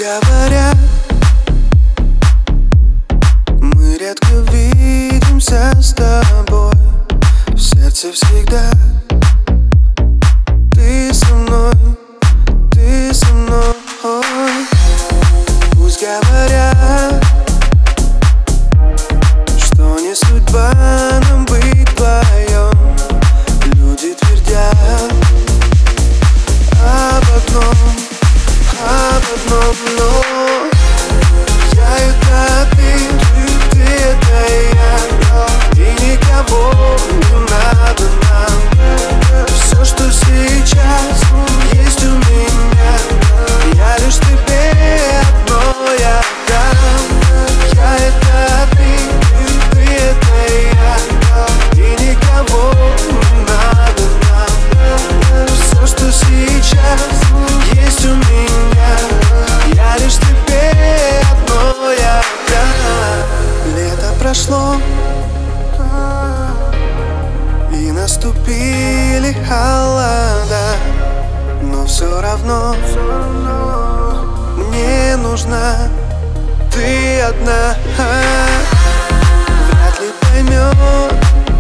говорят, мы редко видимся с тобой. В сердце всегда ты со мной, ты со мной. Пусть говорят, что не судьба нам быть вдвоем. Люди твердят об одном, но я это ты это я. И никого не надо нам. Все, что сейчас есть у меня, я лишь тебе одно я дам. Я это ты это я. И никого не надо нам. Все, что сейчас есть у меня, я лишь тебе одно я дам. Лето прошло, и наступили холода, но все равно мне нужна ты одна. Вряд ли поймет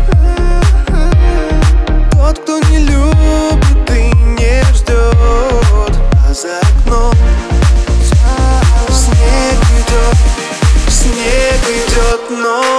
тот, кто не любит и не ждет. А за окном снег идет, но